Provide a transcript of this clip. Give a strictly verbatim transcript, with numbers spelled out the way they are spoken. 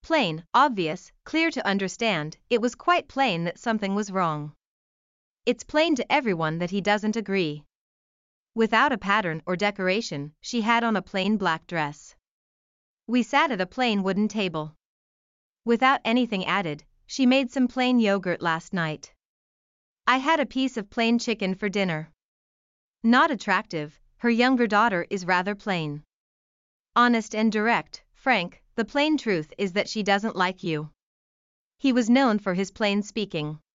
plain, obvious, clear to understand. It was quite plain that something was wrong. It's plain to everyone that he doesn't agree. Without a pattern or decoration, she had on a plain black dress. We sat at a plain wooden table. Without anything added, she made some plain yogurt last night. I had a piece of plain chicken for dinner. Not attractive, her younger daughter is rather plain. Honest and direct, frank, the plain truth is that she doesn't like you. He was known for his plain speaking.